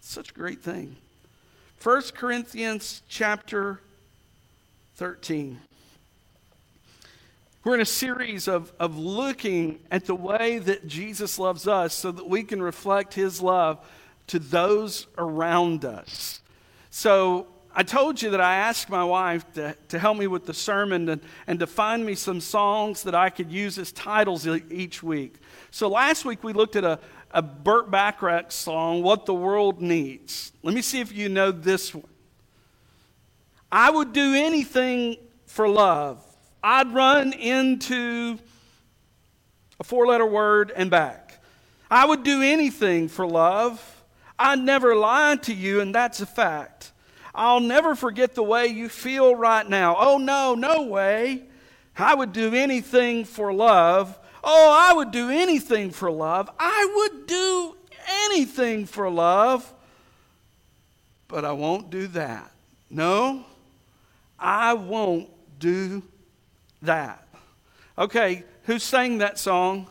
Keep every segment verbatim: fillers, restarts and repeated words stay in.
Such a great thing. First Corinthians chapter thirteen. We're in a series of, of looking at the way that Jesus loves us so that we can reflect his love to those around us. So I told you that I asked my wife to, to help me with the sermon and, and to find me some songs that I could use as titles each week. So last week we looked at a, a Burt Bacharach song, What the World Needs. Let me see if you know this one. I would do anything for love. I'd run into a four-letter word and back. I would do anything for love. I'd never lie to you, and that's a fact. I'll never forget the way you feel right now. Oh, no, no way. I would do anything for love. Oh, I would do anything for love. I would do anything for love. But I won't do that. No, I won't do that. Okay, who sang that song?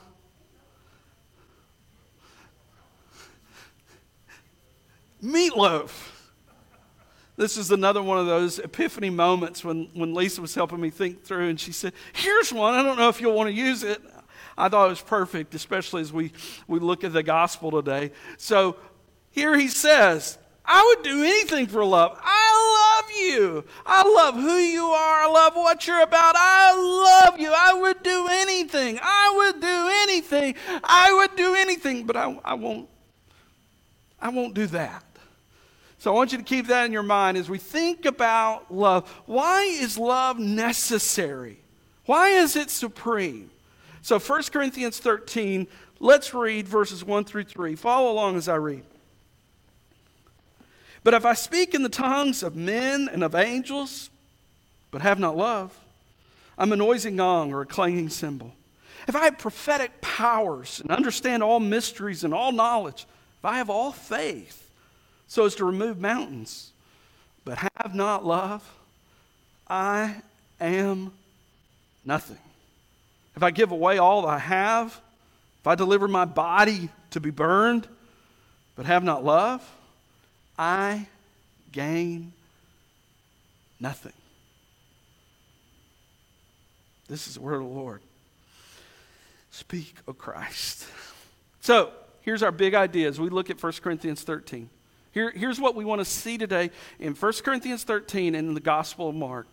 Meatloaf. This is another one of those epiphany moments when, when Lisa was helping me think through, and she said, here's one. I don't know if you'll want to use it. I thought it was perfect, especially as we, we look at the gospel today. So here he says, I would do anything for love. I love you. I love who you are. I love what you're about. I love you. I would do anything. I would do anything. I would do anything, but I, I won't. I won't do that. So I want you to keep that in your mind as we think about love. Why is love necessary? Why is it supreme? So First Corinthians thirteen, let's read verses one through three. Follow along as I read. But if I speak in the tongues of men and of angels, but have not love, I'm a noisy gong or a clanging cymbal. If I have prophetic powers and understand all mysteries and all knowledge, if I have all faith so as to remove mountains, but have not love, I am nothing. If I give away all that I have, if I deliver my body to be burned, but have not love, I gain nothing. This is the word of the Lord. Speak, O Christ. So, here's our big idea as we look at First Corinthians thirteen. Here, here's what we want to see today in First Corinthians thirteen and in the Gospel of Mark.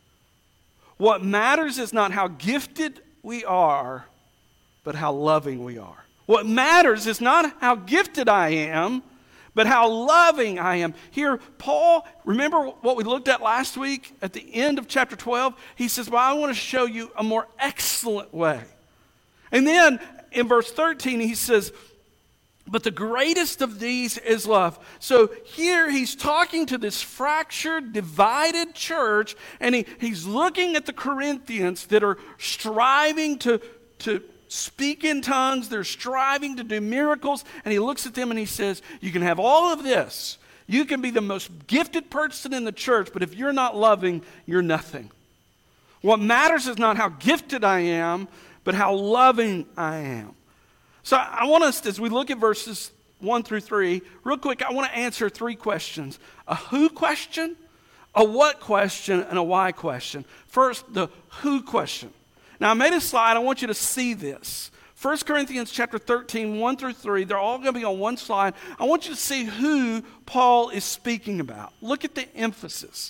What matters is not how gifted we are, but how loving we are. What matters is not how gifted I am, but how loving I am. Here, Paul, remember what we looked at last week at the end of chapter twelve? He says, well, I want to show you a more excellent way. And then in verse thirteen, he says, but the greatest of these is love. So here he's talking to this fractured, divided church, and he, he's looking at the Corinthians that are striving to, to speak in tongues. They're striving to do miracles. And he looks at them and he says, you can have all of this. You can be the most gifted person in the church, but if you're not loving, you're nothing. What matters is not how gifted I am, but how loving I am. So I want us, as we look at verses one through three, real quick, I want to answer three questions. A who question, a what question, and a why question. First, the who question. Now, I made a slide. I want you to see this. First Corinthians chapter thirteen, one through three, they're all going to be on one slide. I want you to see who Paul is speaking about. Look at the emphasis.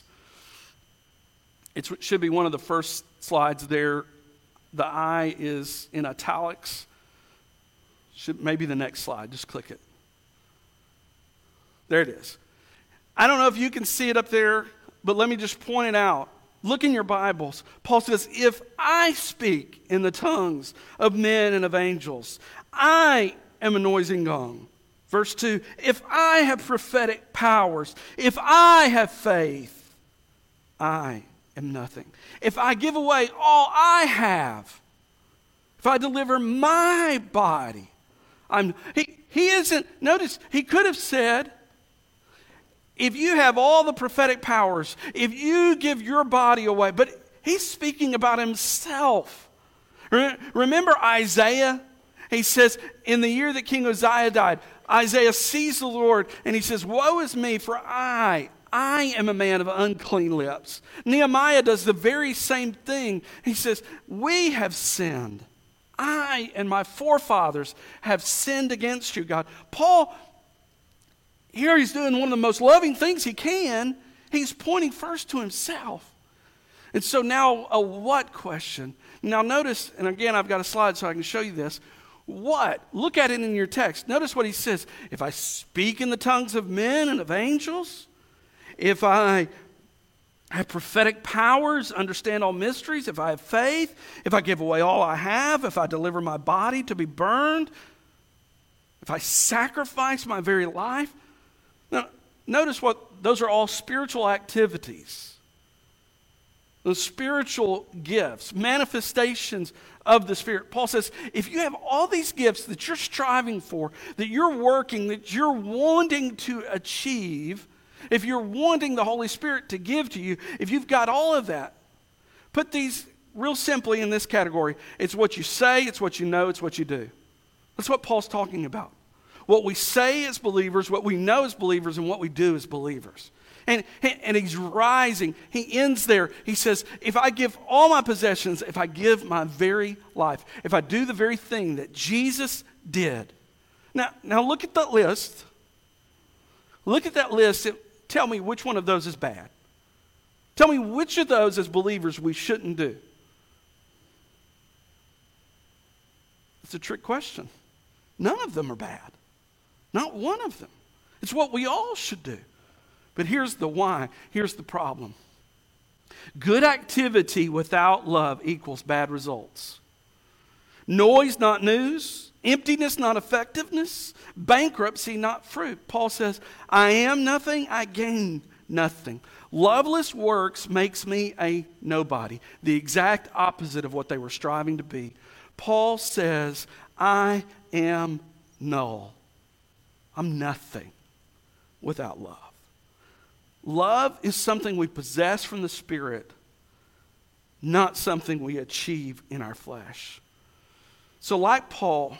It's, it should be one of the first slides there. The I is in italics. Should, maybe the next slide. Just click it. There it is. I don't know if you can see it up there, but let me just point it out. Look in your Bibles. Paul says, if I speak in the tongues of men and of angels, I am a noisy gong. Verse two, if I have prophetic powers, if I have faith, I am nothing. If I give away all I have, if I deliver my body, I'm, he, he isn't, notice, he could have said, if you have all the prophetic powers, if you give your body away, but he's speaking about himself. Remember Isaiah? He says, in the year that King Uzziah died, Isaiah sees the Lord and he says, woe is me, for I, I am a man of unclean lips. Nehemiah does the very same thing. He says, we have sinned. I and my forefathers have sinned against you, God. Paul, here he's doing one of the most loving things he can. He's pointing first to himself. And so now a what question. Now notice, and again I've got a slide so I can show you this. What? Look at it in your text. Notice what he says. If I speak in the tongues of men and of angels, if I have prophetic powers, understand all mysteries, if I have faith, if I give away all I have, if I deliver my body to be burned, if I sacrifice my very life. Now, notice what, those are all spiritual activities. Those spiritual gifts, manifestations of the Spirit. Paul says, if you have all these gifts that you're striving for, that you're working, that you're wanting to achieve, if you're wanting the Holy Spirit to give to you, if you've got all of that, put these real simply in this category. It's what you say, it's what you know, it's what you do. That's what Paul's talking about. What we say as believers, what we know as believers, and what we do as believers. And, and he's rising. He ends there. He says, if I give all my possessions, if I give my very life, if I do the very thing that Jesus did. Now, now look at that list. Look at that list and tell me which one of those is bad. Tell me which of those as believers we shouldn't do. It's a trick question. None of them are bad. Not one of them. It's what we all should do. But here's the why. Here's the problem. Good activity without love equals bad results. Noise, not news. Emptiness, not effectiveness. Bankruptcy, not fruit. Paul says, I am nothing, I gain nothing. Loveless works makes me a nobody. The exact opposite of what they were striving to be. Paul says, I am null. I'm nothing without love. Love is something we possess from the Spirit, not something we achieve in our flesh. So like Paul,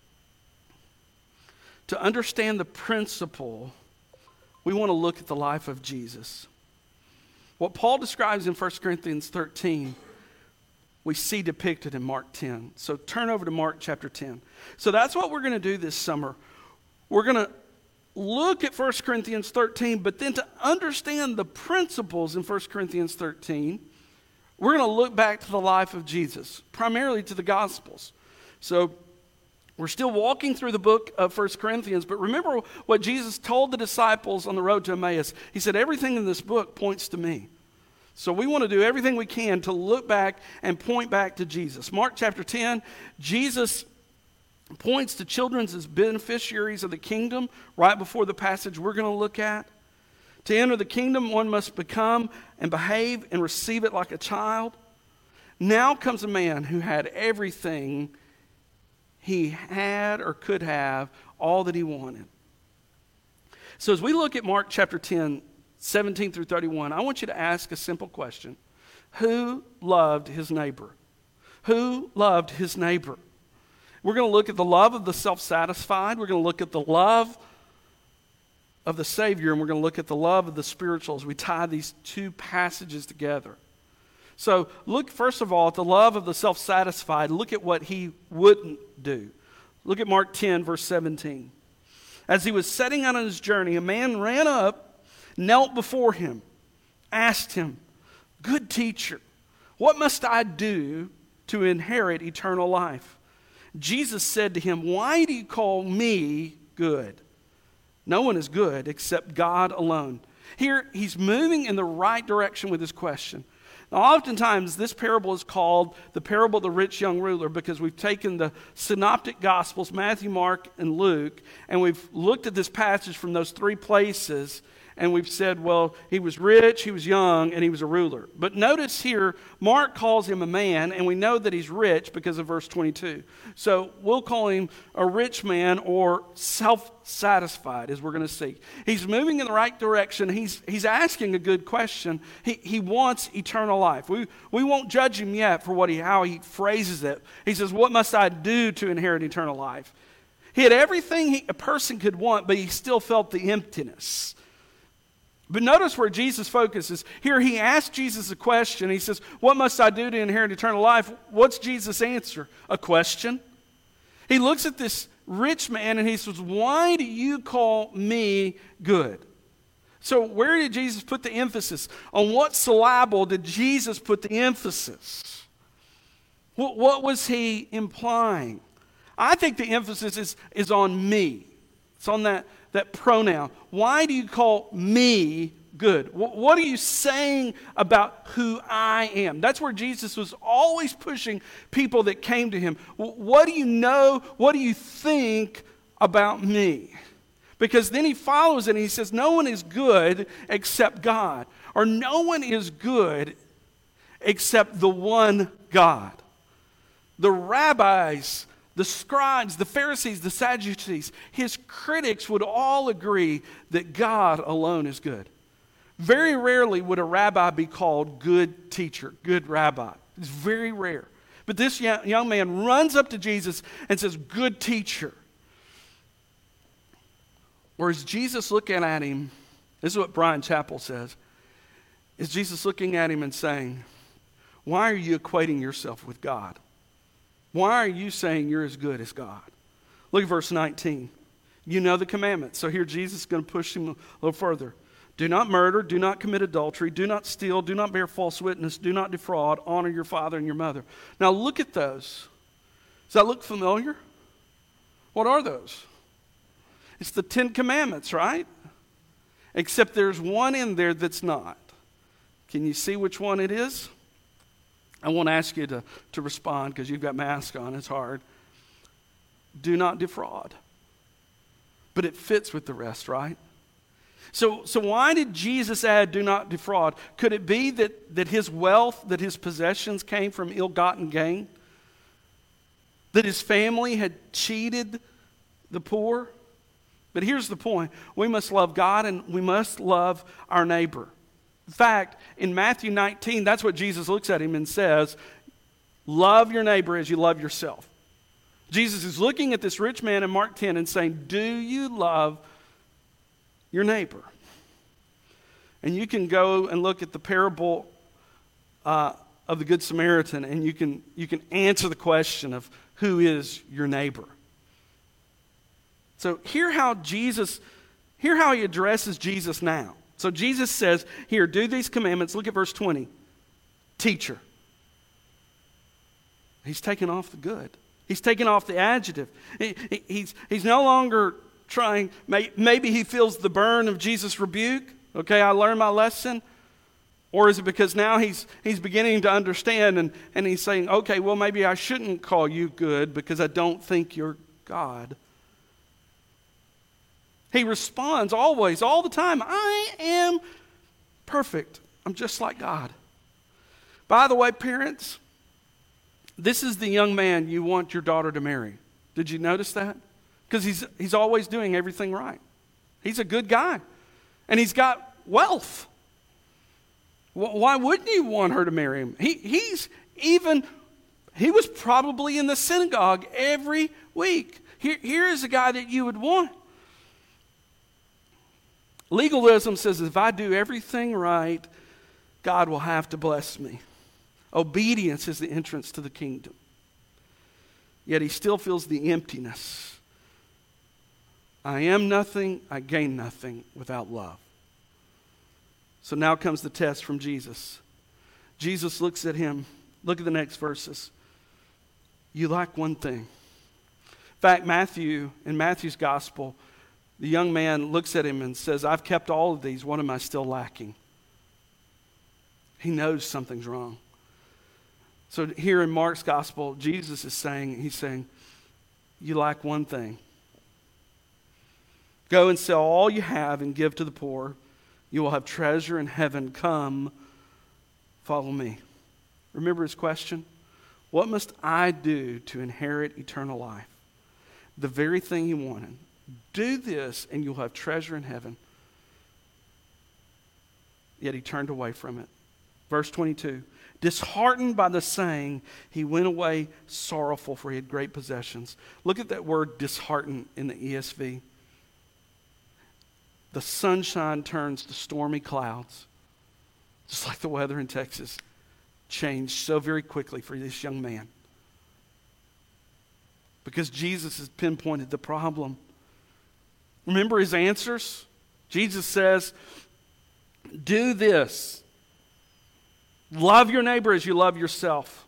to understand the principle, we want to look at the life of Jesus. What Paul describes in First Corinthians thirteen, we see depicted in Mark ten. So turn over to Mark chapter ten. So that's what we're going to do this summer. We're going to look at First Corinthians thirteen, but then to understand the principles in First Corinthians thirteen, we're going to look back to the life of Jesus, primarily to the Gospels. So we're still walking through the book of First Corinthians, but remember what Jesus told the disciples on the road to Emmaus. He said, everything in this book points to me. So we want to do everything we can to look back and point back to Jesus. Mark chapter ten, Jesus points to children as beneficiaries of the kingdom right before the passage we're going to look at. To enter the kingdom, one must become and behave and receive it like a child. Now comes a man who had everything he had or could have, all that he wanted. So as we look at Mark chapter ten, seventeen through thirty-one, I want you to ask a simple question. Who loved his neighbor? Who loved his neighbor? We're going to look at the love of the self-satisfied. We're going to look at the love of the Savior, and we're going to look at the love of the spiritual as we tie these two passages together. So look, first of all, at the love of the self-satisfied. Look at what he wouldn't do. Look at Mark ten, verse seventeen. As he was setting out on his journey, a man ran up, knelt before him, asked him, "Good teacher, what must I do to inherit eternal life?" Jesus said to him, "Why do you call me good? No one is good except God alone." Here, he's moving in the right direction with his question. Now, oftentimes, this parable is called the parable of the rich young ruler because we've taken the synoptic gospels, Matthew, Mark, and Luke, and we've looked at this passage from those three places, and we've said, well, he was rich, he was young, and he was a ruler. But notice here, Mark calls him a man, and we know that he's rich because of verse twenty-two. So we'll call him a rich man or self-satisfied, as we're going to see. He's moving in the right direction. He's, he's asking a good question. He, he wants eternal life. We, we won't judge him yet for what he, how he phrases it. He says, what must I do to inherit eternal life? He had everything he, a person could want, but he still felt the emptiness. But notice where Jesus focuses. Here he asked Jesus a question. He says, what must I do to inherit eternal life? What's Jesus' answer? A question. He looks at this rich man and he says, why do you call me good? So where did Jesus put the emphasis? On what syllable did Jesus put the emphasis? What, what was he implying? I think the emphasis is, is on me. It's on that, that pronoun. Why do you call me good? What, what are you saying about who I am? That's where Jesus was always pushing people that came to him. What do you know? What do you think about me? Because then he follows it and he says, no one is good except God. Or no one is good except the one God. The rabbis, the scribes, the Pharisees, the Sadducees, his critics would all agree that God alone is good. Very rarely would a rabbi be called good teacher, good rabbi. It's very rare. But this young man runs up to Jesus and says, good teacher. Whereas Jesus looking at him, this is what Brian Chappell says, is Jesus looking at him and saying, why are you equating yourself with God? Why are you saying you're as good as God? Look at verse nineteen. You know the commandments. So here Jesus is going to push him a little further. Do not murder, do not commit adultery, do not steal, do not bear false witness, do not defraud, honor your father and your mother. Now look at those. Does that look familiar? What are those? It's the Ten Commandments, right? Except there's one in there that's not. Can you see which one it is? I won't ask you to, to respond because you've got mask on. It's hard. Do not defraud. But it fits with the rest, right? So, so why did Jesus add do not defraud? Could it be that, that his wealth, that his possessions came from ill-gotten gain? That his family had cheated the poor? But here's the point. We must love God and we must love our neighbor. In fact, in Matthew nineteen, that's what Jesus looks at him and says, love your neighbor as you love yourself. Jesus is looking at this rich man in Mark ten and saying, do you love your neighbor? And you can go and look at the parable uh, of the Good Samaritan and you can, you can answer the question of who is your neighbor. So hear how Jesus, hear how he addresses Jesus now. So Jesus says, here, do these commandments. Look at verse twenty. Teacher. He's taken off the good. He's taken off the adjective. He, he, he's, he's no longer trying, may, maybe he feels the burn of Jesus' rebuke. Okay, I learned my lesson. Or is it because now he's, he's beginning to understand and, and he's saying, okay, well, maybe I shouldn't call you good because I don't think you're God. He responds always, all the time, I am perfect. I'm just like God. By the way, parents, this is the young man you want your daughter to marry. Did you notice that? Because he's, he's always doing everything right. He's a good guy. And he's got wealth. Why wouldn't you want her to marry him? He, he's even, he was probably in the synagogue every week. Here, here is a guy that you would want. Legalism says if I do everything right, God will have to bless me. Obedience is the entrance to the kingdom. Yet he still feels the emptiness. I am nothing, I gain nothing without love. So now comes the test from Jesus. Jesus looks at him. Look at the next verses. You lack one thing. In fact, Matthew, in Matthew's gospel, the young man looks at him and says, I've kept all of these. What am I still lacking? He knows something's wrong. So here in Mark's gospel, Jesus is saying, he's saying, you lack one thing. Go and sell all you have and give to the poor. You will have treasure in heaven. Come, follow me. Remember his question? What must I do to inherit eternal life? The very thing he wanted. Do this and you'll have treasure in heaven. Yet he turned away from it. Verse twenty-two. Disheartened by the saying, he went away sorrowful, for he had great possessions. Look at that word disheartened in the E S V. The sunshine turns to stormy clouds, just like the weather in Texas changed so very quickly for this young man. Because Jesus has pinpointed the problem. Remember his answers? Jesus says, do this. Love your neighbor as you love yourself.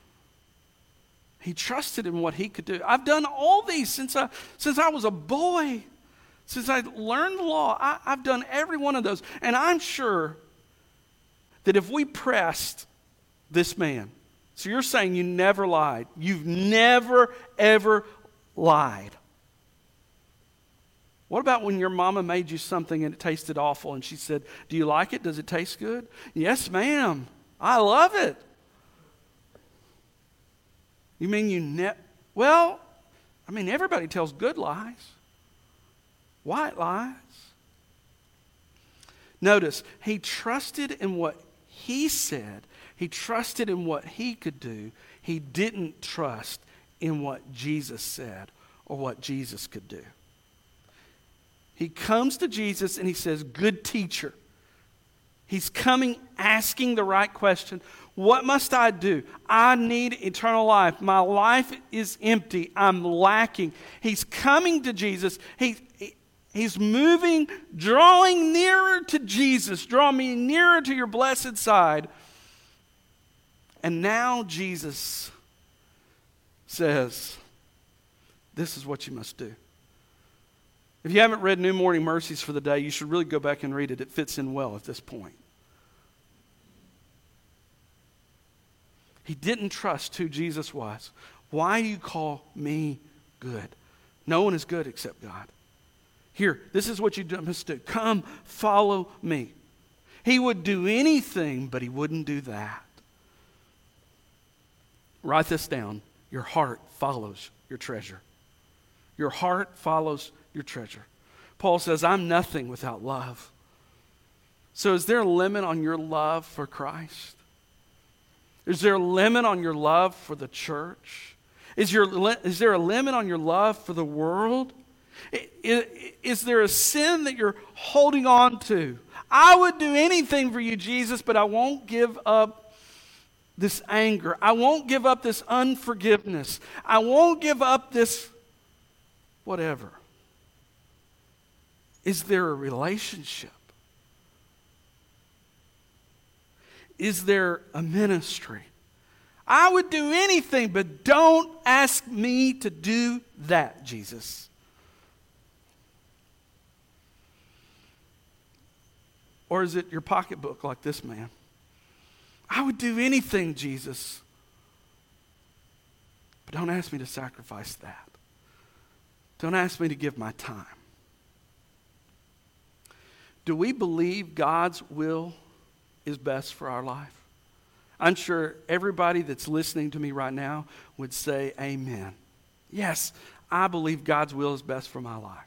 He trusted in what he could do. I've done all these since I, since I was a boy. Since I learned the law, I, I've done every one of those. And I'm sure that if we pressed this man, so you're saying you never lied. You've never, ever lied. What about when your mama made you something and it tasted awful and she said, do you like it? Does it taste good? Yes, ma'am. I love it. You mean you ne- Well, I mean, everybody tells good lies. White lies. Notice, he trusted in what he said. He trusted in what he could do. He didn't trust in what Jesus said or what Jesus could do. He comes to Jesus and he says, good teacher. He's coming asking the right question. What must I do? I need eternal life. My life is empty. I'm lacking. He's coming to Jesus. He, he, he's moving, drawing nearer to Jesus. Draw me nearer to your blessed side. And now Jesus says, this is what you must do. If you haven't read New Morning Mercies for the day, you should really go back and read it. It fits in well at this point. He didn't trust who Jesus was. Why do you call me good? No one is good except God. Here, this is what you must do. Come, follow me. He would do anything, but he wouldn't do that. Write this down. Your heart follows your treasure. Your heart follows your treasure. Paul says, I'm nothing without love. So is there a limit on your love for Christ? Is there a limit on your love for the church? Is, your, is there a limit on your love for the world? Is, is there a sin that you're holding on to? I would do anything for you, Jesus, but I won't give up this anger. I won't give up this unforgiveness. I won't give up this whatever. Is there a relationship? Is there a ministry? I would do anything, but don't ask me to do that, Jesus. Or is it your pocketbook like this man? I would do anything, Jesus, but don't ask me to sacrifice that. Don't ask me to give my time. Do we believe God's will is best for our life? I'm sure everybody that's listening to me right now would say amen. Yes, I believe God's will is best for my life.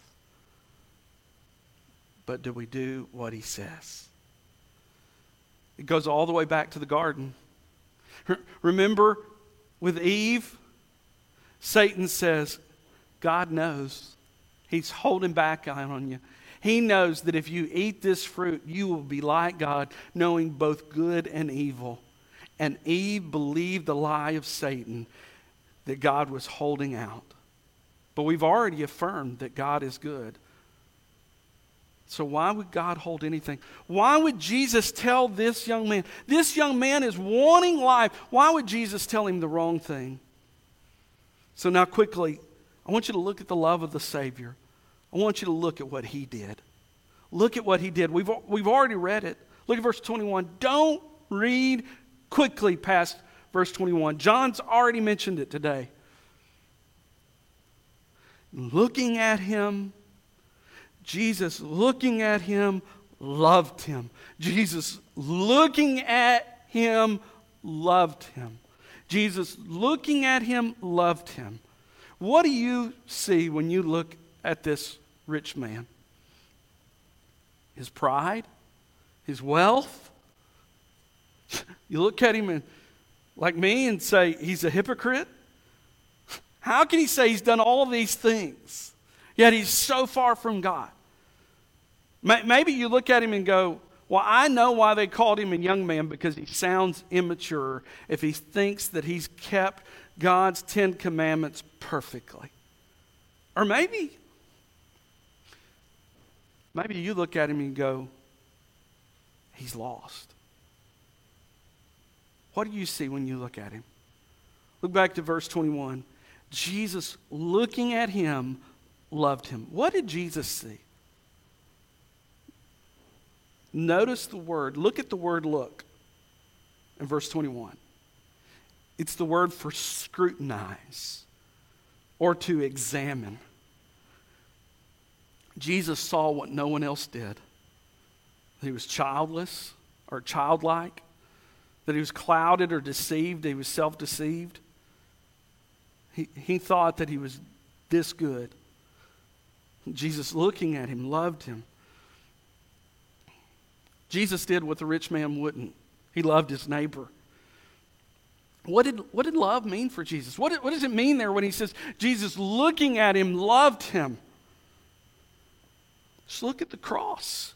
But do we do what he says? It goes all the way back to the garden. Remember with Eve, Satan says, God knows. He's holding back on you. He knows that if you eat this fruit, you will be like God, knowing both good and evil. And Eve believed the lie of Satan that God was holding out. But we've already affirmed that God is good. So why would God hold anything? Why would Jesus tell this young man? This young man is wanting life. Why would Jesus tell him the wrong thing? So now quickly, I want you to look at the love of the Savior. I want you to look at what he did. Look at what he did. We've, we've already read it. Look at verse twenty-one. Don't read quickly past verse twenty-one. John's already mentioned it today. Looking at him, Jesus looking at him, loved him. Jesus looking at him, loved him. Jesus looking at him, loved him. What do you see when you look at this rich man? His pride? His wealth? You look at him and, like me, and say he's a hypocrite? How can he say he's done all these things, yet he's so far from God? Maybe you look at him and go, well, I know why they called him a young man, because he sounds immature if he thinks that he's kept God's Ten Commandments perfectly. Or maybe, maybe you look at him and go, he's lost. What do you see when you look at him? Look back to verse twenty-one. Jesus, looking at him, loved him. What did Jesus see? Notice the word. Look at the word look in verse twenty-one. It's the word for scrutinize or to examine. Jesus saw what no one else did. That he was childless or childlike. That he was clouded or deceived. That he was self-deceived. He, he thought that he was this good. Jesus, looking at him, loved him. Jesus did what the rich man wouldn't. He loved his neighbor. What did, what did love mean for Jesus? What, what does it mean there when he says, Jesus looking at him loved him? Just look at the cross.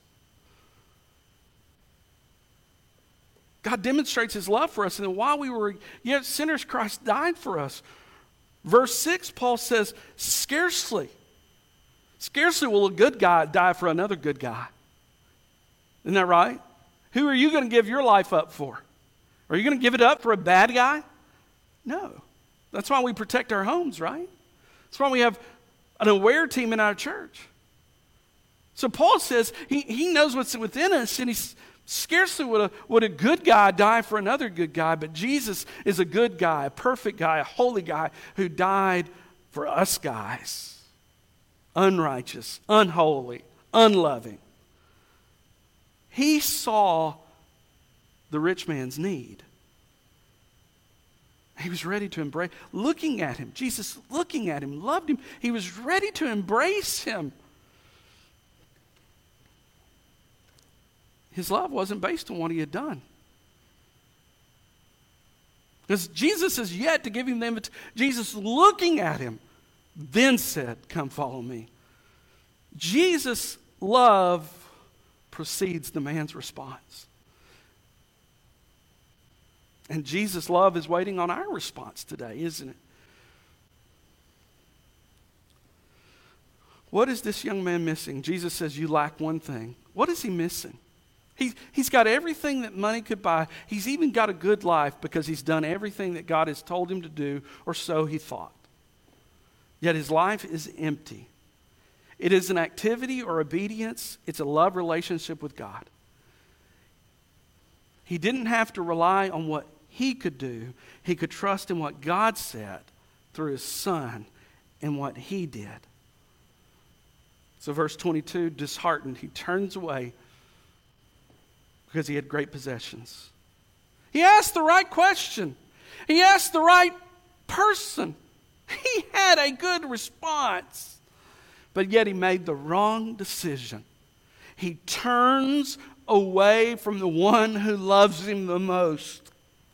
God demonstrates his love for us, and while we were yet sinners, Christ died for us. Verse six, Paul says, scarcely, scarcely will a good guy die for another good guy. Isn't that right? Who are you going to give your life up for? Are you going to give it up for a bad guy? No. That's why we protect our homes, right? That's why we have an aware team in our church. So Paul says he, he knows what's within us, and he's scarcely would a, would a good guy die for another good guy, but Jesus is a good guy, a perfect guy, a holy guy who died for us guys. Unrighteous, unholy, unloving. He saw the rich man's need. He was ready to embrace, looking at him, Jesus looking at him, loved him. He was ready to embrace him. His love wasn't based on what he had done. Because Jesus is yet to give him the invitation. Jesus looking at him, then said, come follow me. Jesus' love precedes the man's response. And Jesus' love is waiting on our response today, isn't it? What is this young man missing? Jesus says, you lack one thing. What is he missing? He, he's got everything that money could buy. He's even got a good life because he's done everything that God has told him to do, or so he thought. Yet his life is empty. It is an activity or obedience. It's a love relationship with God. He didn't have to rely on what he could do. He could trust in what God said through his Son and what he did. So verse twenty-two, disheartened, he turns away because he had great possessions. He asked the right question. He asked the right person. He had a good response. But yet he made the wrong decision. He turns away from the one who loves him the most.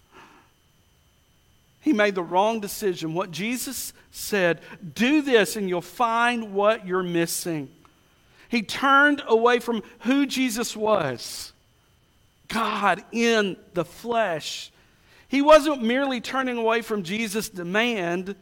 He made the wrong decision. What Jesus said, do this and you'll find what you're missing. He turned away from who Jesus was. God in the flesh. He wasn't merely turning away from Jesus' demand.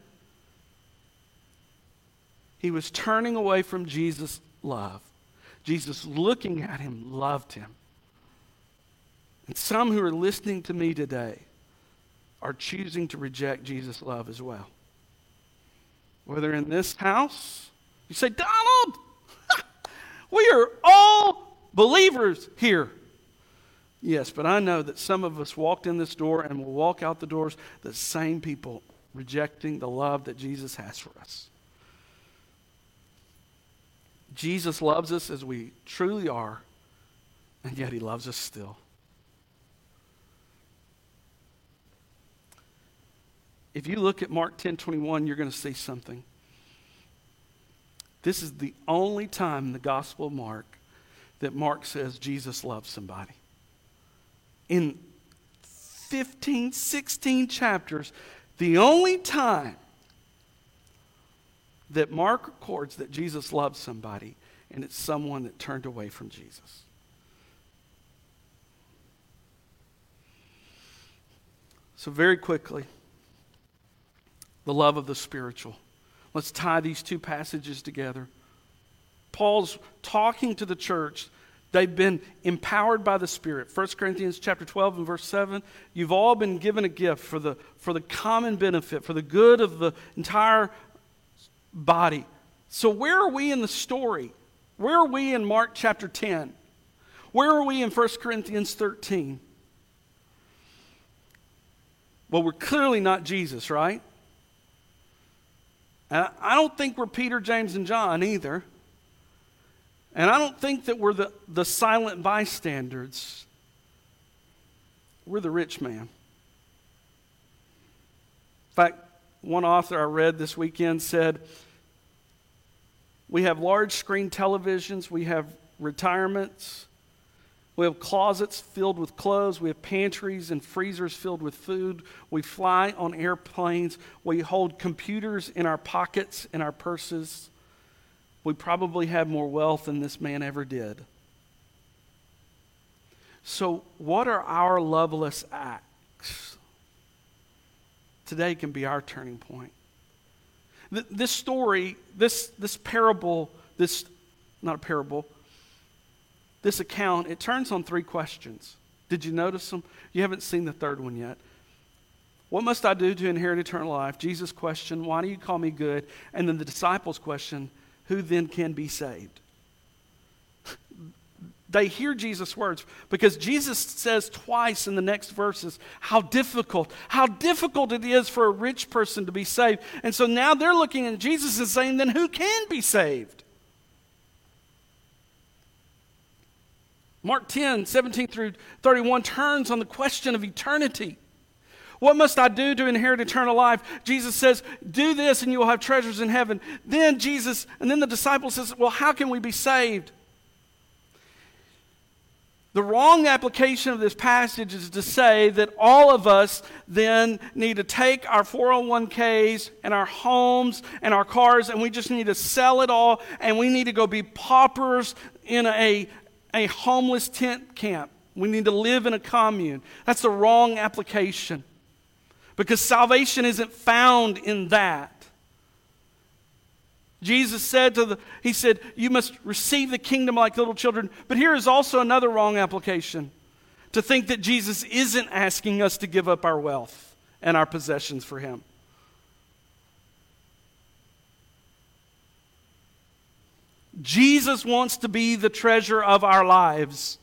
He was turning away from Jesus' love. Jesus, looking at him, loved him. And some who are listening to me today are choosing to reject Jesus' love as well. Whether in this house, you say, Donald, we are all believers here. Yes, but I know that some of us walked in this door and will walk out the doors the same people rejecting the love that Jesus has for us. Jesus loves us as we truly are, and yet he loves us still. If you look at Mark ten twenty-one, you're going to see something. This is the only time in the Gospel of Mark that Mark says Jesus loves somebody. In fifteen, sixteen chapters, the only time that Mark records that Jesus loved somebody, and it's someone that turned away from Jesus. So very quickly, the love of the spiritual. Let's tie these two passages together. Paul's talking to the church. They've been empowered by the Spirit. First Corinthians chapter twelve and verse seven, you've all been given a gift for the, for the common benefit, for the good of the entire body. So where are we in the story? Where are we in Mark chapter ten? Where are we in First Corinthians thirteen? Well, we're clearly not Jesus, right? And I don't think we're Peter, James, and John either. And I don't think that we're the, the silent bystanders. We're the rich man. In fact, one author I read this weekend said, we have large screen televisions, we have retirements, we have closets filled with clothes, we have pantries and freezers filled with food, we fly on airplanes, we hold computers in our pockets, in our purses. We probably have more wealth than this man ever did. So what are our loveless acts? Today can be our turning point. Th- this story, this, this parable, this, not a parable, this account, it turns on three questions. Did you notice them? You haven't seen the third one yet. What must I do to inherit eternal life? Jesus' question, why do you call me good? And then the disciples' question, who then can be saved? They hear Jesus' words because Jesus says twice in the next verses how difficult, how difficult it is for a rich person to be saved. And so now they're looking at Jesus and saying, then who can be saved? Mark ten, seventeen through thirty-one turns on the question of eternity. What must I do to inherit eternal life? Jesus says, do this and you will have treasures in heaven. Then Jesus, and then the disciple says, well, how can we be saved? The wrong application of this passage is to say that all of us then need to take our four oh one k's and our homes and our cars and we just need to sell it all and we need to go be paupers in a, a homeless tent camp. We need to live in a commune. That's the wrong application. Because salvation isn't found in that. Jesus said to the, he said, you must receive the kingdom like little children. But here is also another wrong application. To think that Jesus isn't asking us to give up our wealth and our possessions for him. Jesus wants to be the treasure of our lives.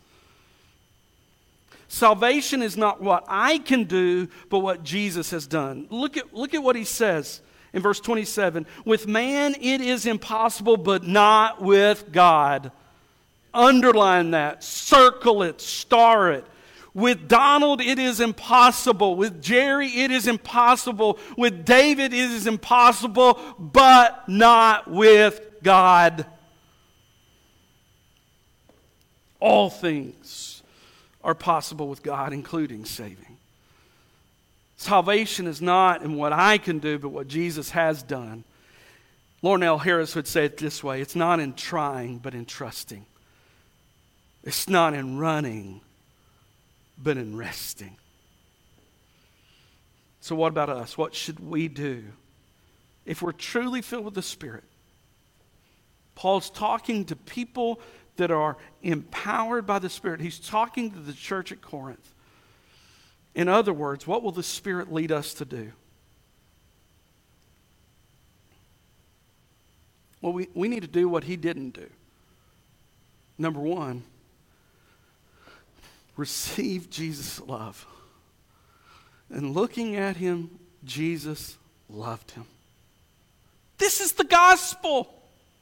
Salvation is not what I can do, but what Jesus has done. Look at, look at what he says in verse twenty-seven. With man it is impossible, but not with God. Underline that. Circle it. Star it. With Donald it is impossible. With Jerry it is impossible. With David it is impossible, but not with God. All things are possible with God, including saving. Salvation is not in what I can do, but what Jesus has done. Lorna L. Harris would say it this way, it's not in trying, but in trusting. It's not in running, but in resting. So what about us? What should we do if we're truly filled with the Spirit? Paul's talking to people that are empowered by the Spirit. He's talking to the church at Corinth. In other words, what will the Spirit lead us to do? Well, we, we need to do what he didn't do. Number one, receive Jesus' love. And looking at him, Jesus loved him. This is the gospel.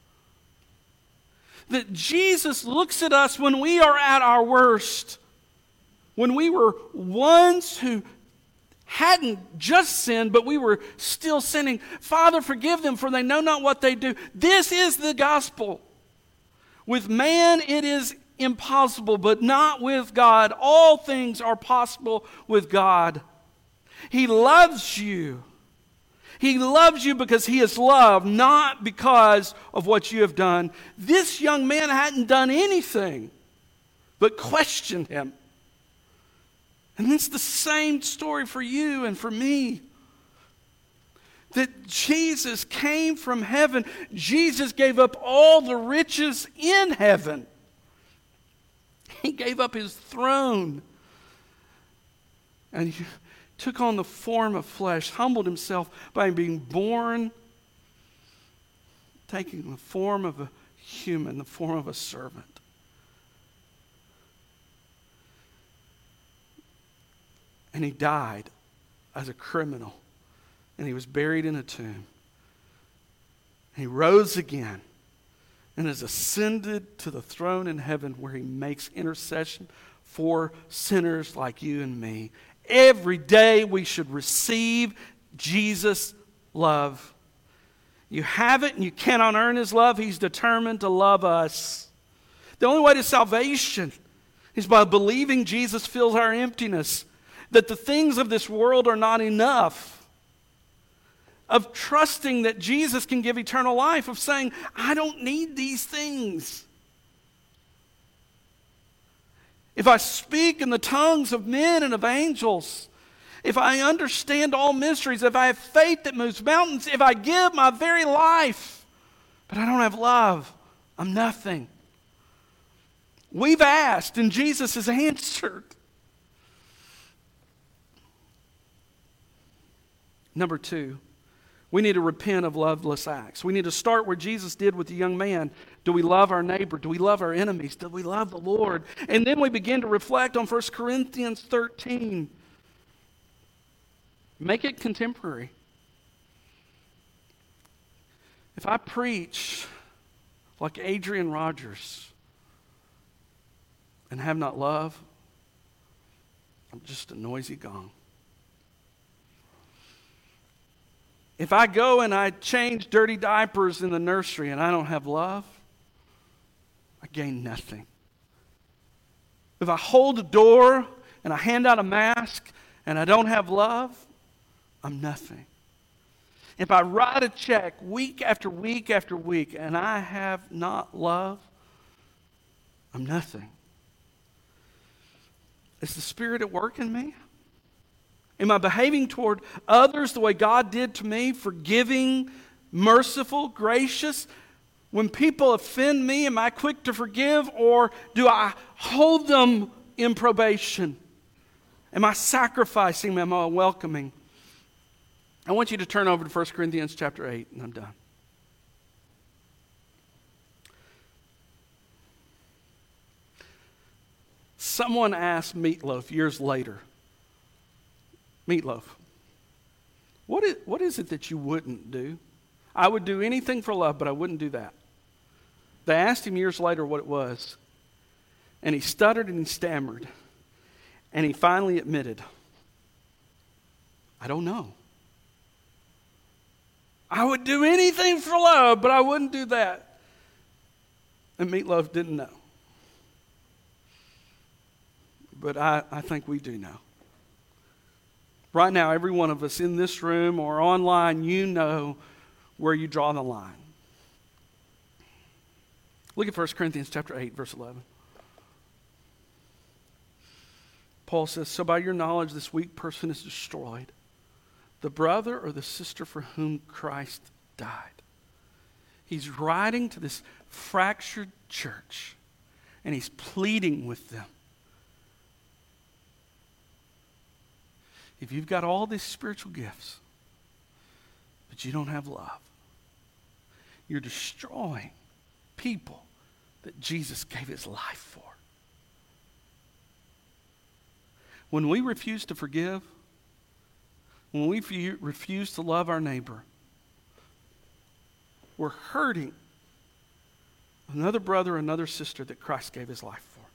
That Jesus looks at us when we are at our worst. When we were ones who hadn't just sinned, but we were still sinning. Father, forgive them, for they know not what they do. This is the gospel. With man, it is impossible, but not with God. All things are possible with God. He loves you. He loves you because he is loved, not because of what you have done. This young man hadn't done anything but questioned him. And it's the same story for you and for me. That Jesus came from heaven. Jesus gave up all the riches in heaven. He gave up his throne. And he took on the form of flesh, humbled himself by being born, taking the form of a human, the form of a servant. And he died as a criminal. And he was buried in a tomb. He rose again and has ascended to the throne in heaven where he makes intercession for sinners like you and me. Every day we should receive Jesus' love. You have it and you cannot earn his love. He's determined to love us. The only way to salvation is by believing Jesus fills our emptiness, that the things of this world are not enough, of trusting that Jesus can give eternal life, of saying, I don't need these things. If I speak in the tongues of men and of angels, if I understand all mysteries, if I have faith that moves mountains, if I give my very life, but I don't have love, I'm nothing. We've asked and Jesus has answered. Number two, we need to repent of loveless acts. We need to start where Jesus did with the young man. Do we love our neighbor? Do we love our enemies? Do we love the Lord? And then we begin to reflect on First Corinthians thirteen. Make it contemporary. If I preach like Adrian Rogers and have not love, I'm just a noisy gong. If I go and I change dirty diapers in the nursery and I don't have love, I gain nothing. If I hold a door and I hand out a mask and I don't have love, I'm nothing. If I write a check week after week after week and I have not love, I'm nothing. Is the Spirit at work in me? Am I behaving toward others the way God did to me, forgiving, merciful, gracious? When people offend me, am I quick to forgive, or do I hold them in probation? Am I sacrificing them? Am I welcoming? I want you to turn over to First Corinthians chapter eight, and I'm done. Someone asked Meatloaf years later, Meatloaf, what is, what is it that you wouldn't do? I would do anything for love, but I wouldn't do that. They asked him years later what it was, and he stuttered and he stammered, and he finally admitted, I don't know. I would do anything for love, but I wouldn't do that. And Meatloaf didn't know. But I, I think we do know. Right now, every one of us in this room or online, you know where you draw the line. Look at First Corinthians chapter eight, verse eleven. Paul says, so by your knowledge this weak person is destroyed, the brother or the sister for whom Christ died. He's writing to this fractured church, and he's pleading with them. If you've got all these spiritual gifts, but you don't have love, you're destroying people that Jesus gave his life for. When we refuse to forgive, when we fe- refuse to love our neighbor, we're hurting another brother, another sister that Christ gave his life for.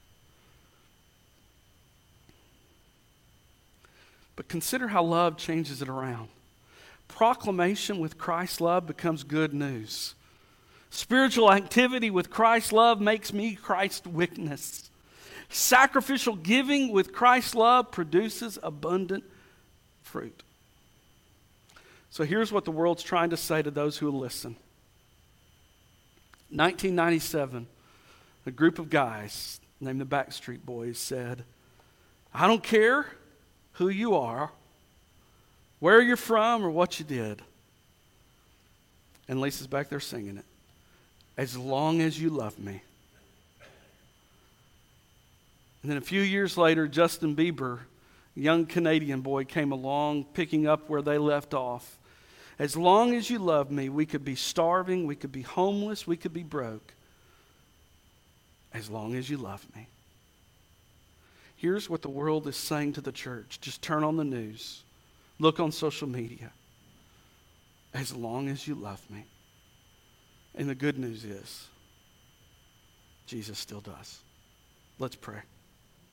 But consider how love changes it around. Proclamation with Christ's love becomes good news. Spiritual activity with Christ's love makes me Christ's witness. Sacrificial giving with Christ's love produces abundant fruit. So here's what the world's trying to say to those who will listen. nineteen ninety-seven, a group of guys named the Backstreet Boys said, I don't care who you are, where you're from, or what you did. And Lisa's back there singing it. As long as you love me. And then a few years later, Justin Bieber, a young Canadian boy, came along, picking up where they left off. As long as you love me, we could be starving, we could be homeless, we could be broke. As long as you love me. Here's what the world is saying to the church. Just turn on the news. Look on social media. As long as you love me. And the good news is, Jesus still does. Let's pray.